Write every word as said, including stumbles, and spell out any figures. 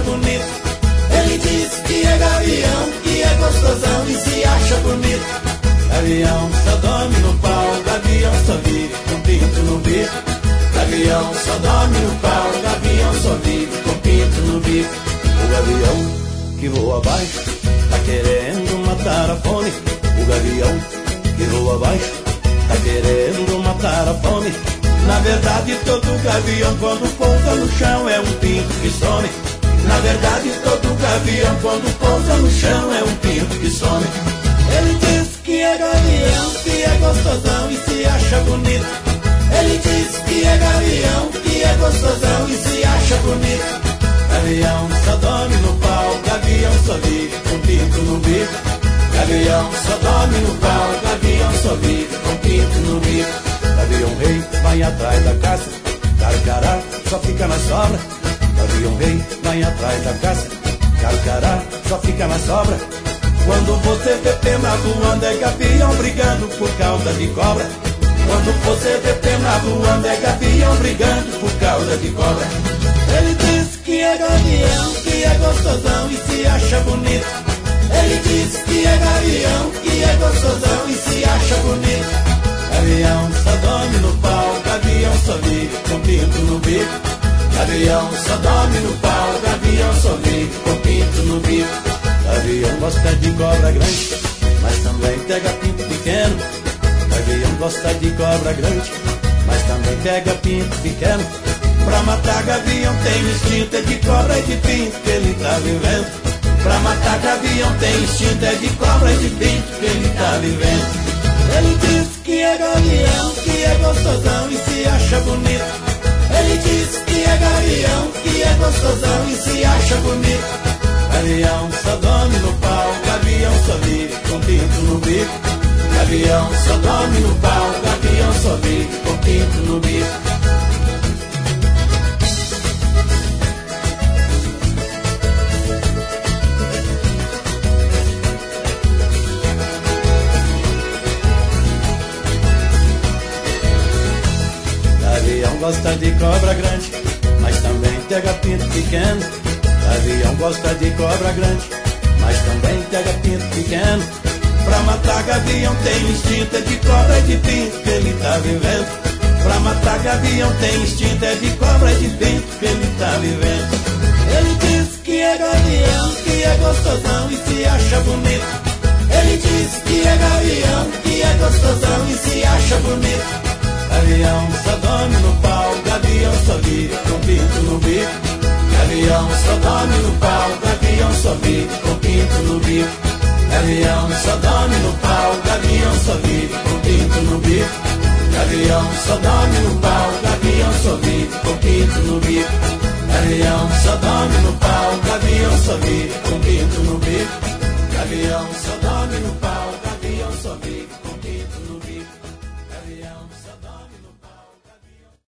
bonito. Ele diz que é gavião, que é gostosão e se acha bonito. Gavião só dorme no pau, gavião só vive com pinto no bico. Gavião só dorme no pau, gavião só vive com pinto no bico. O gavião que voa abaixo tá querendo matar a fome. O gavião que voa abaixo tá querendo matar a fome. Na verdade todo gavião quando pousa no chão é um pinto que some. Na verdade todo gavião quando pousa no chão é um pinto que some. Ele diz que é gavião, que é gostosão e se acha bonito. Ele diz que é gavião, que é gostosão e se acha bonito. Gavião só dorme no pau, gavião só vive com pinto no bico. Gavião só dorme no pau, gavião só vive com pinto no bico. Gavião rei vai atrás da caça, carcará só fica na sobra. Gavião rei vai atrás da caça, carcará só fica na sobra. Quando você vê pena voando é gavião brigando por causa de cobra. Quando você vê pena voando é gavião brigando por causa de cobra. Ele diz que é gavião, que é gostosão e se acha bonito. Ele diz que é gavião, que é gostosão e se acha bonito. Gavião só dorme no pau, gavião só vive com pinto no bico. Gavião só dorme no pau, gavião só vive com pinto no bico. Gavião gosta de cobra grande, mas também pega pinto pequeno. Gavião gosta de cobra grande, mas também pega pinto pequeno. Pra matar gavião tem instinto, é de cobra e de pinto que ele tá vivendo. Pra matar gavião tem instinto, é de cobra e de pinto que ele tá vivendo. Ele diz que é gavião, que é gostosão e se acha bonito. Ele diz que é gavião, que é gostosão e se acha bonito. Gavião só dorme no pau, gavião só vive com pinto no bico. Gavião só dorme no pau, gavião só vive com pinto no bico. Gavião gosta de cobra grande, mas também pega pinto pequeno. Gavião gosta de cobra grande, mas também pega pinto pequeno. Pra matar gavião tem instinto, é de cobra e de pinto que ele tá vivendo. Pra matar gavião tem instinto, é de cobra e de pinto que ele tá vivendo. Ele diz que é gavião, que é gostosão e se acha bonito. Ele diz que é gavião, que é gostosão e se acha bonito. Gavião só dorme no pau, gavião só vive com pinto no bico. Gavião só dorme no pau, gavião só vive com pinto no bico. Gavião só dorme no pau, gavião só vive com pinto no bico. Gavião só dorme no pau, gavião só vive com pinto no bico. Gavião só dorme no pau, gavião só vive com pinto no bico. Gavião só dorme no pau.